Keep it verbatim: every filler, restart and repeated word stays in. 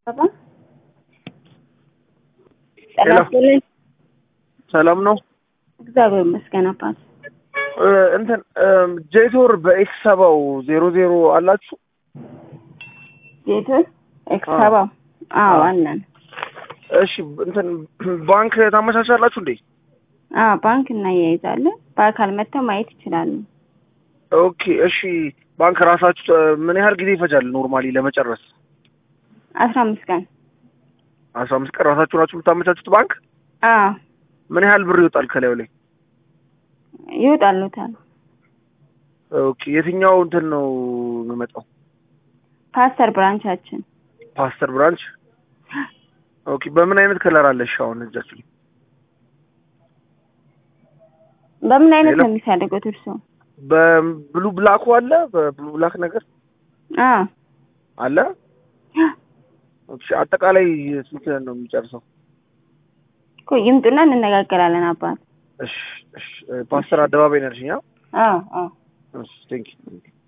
Papa? Hello. ሰላም ነው እግዚአብሔር ይመስገን አባት እንትን ጄቶር በኤክስ ሰባው ዜሮ ዜሮ አላችሁ ጄቶር ኤክስ ሰባ አዎ አለን እሺ እንትን ባንክ ታመቻቻላችሁ እንዴ አዎ ባንክ እናያይዛለን በአካል መጥተው ማየት ይችላሉ ኦኬ እሺ ባንክ ራሳችሁ ምን ያህል ጊዜ ይፈጃል ኖርማሊ ለመጨረስ አስራ አምስት ቀን አስራ አምስት ቀን ራሳችሁ ናችሁ የምታመቻቹት ባንክ አዎ ምን ያህል ብር ይወጣል ከላዩ ላይ ይወጣል ነው ኦኬ የትኛው እንትን ነው የሚመጣው ፓስተር ብራንቻችን ፓስተር ብራንች ኦኬ በምን አይነት ከለር አለሽ አሁን እጃችሁ በምን አይነት ነው የሚፈልጉት እርሶ በብሉ ብላክ አለ በብሉ ብላክ ነገር አዎ አለ ኦኬ አጠቃላይ ስንት ነው የሚጨርሰው እኮ ይምጡና እንነጋገራለን አባት እሺ እሺ ፓስተር አደባባይ ነርሽኛ አዎ አዎ እሺ ቴንክ ዩ